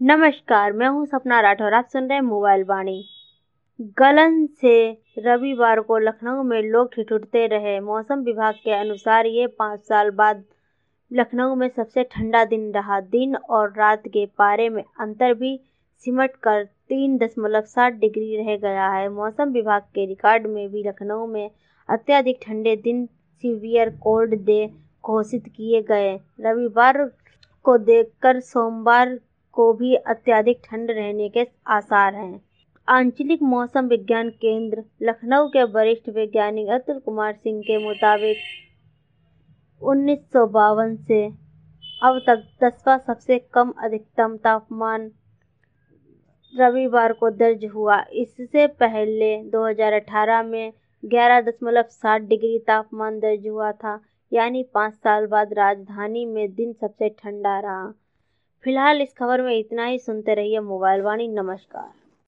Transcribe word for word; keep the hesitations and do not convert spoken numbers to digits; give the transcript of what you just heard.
नमस्कार, मैं हूं सपना राठौर। आप सुन रहे हैं मोबाइल वाणी। गलन से रविवार को लखनऊ में लोग ठिठुरते रहे। मौसम विभाग के अनुसार ये पाँच साल बाद लखनऊ में सबसे ठंडा दिन रहा। दिन और रात के पारे में अंतर भी सिमट कर तीन दशमलव सात डिग्री रह गया है। मौसम विभाग के रिकॉर्ड में भी लखनऊ में अत्यधिक ठंडे दिन सीवियर कोल्ड डे घोषित किए गए। रविवार को देखकर सोमवार को भी अत्यधिक ठंड रहने के आसार हैं। आंचलिक मौसम विज्ञान केंद्र लखनऊ के वरिष्ठ वैज्ञानिक अतुल कुमार सिंह के मुताबिक उन्नीस सौ बावन से अब तक दसवां सबसे कम अधिकतम तापमान रविवार को दर्ज हुआ। इससे पहले दो हज़ार अठारह में ग्यारह दशमलव सात डिग्री तापमान दर्ज हुआ था, यानी पाँच साल बाद राजधानी में दिन सबसे ठंडा रहा। फिलहाल इस खबर में इतना ही। सुनते रहिए मोबाइल वाणी। नमस्कार।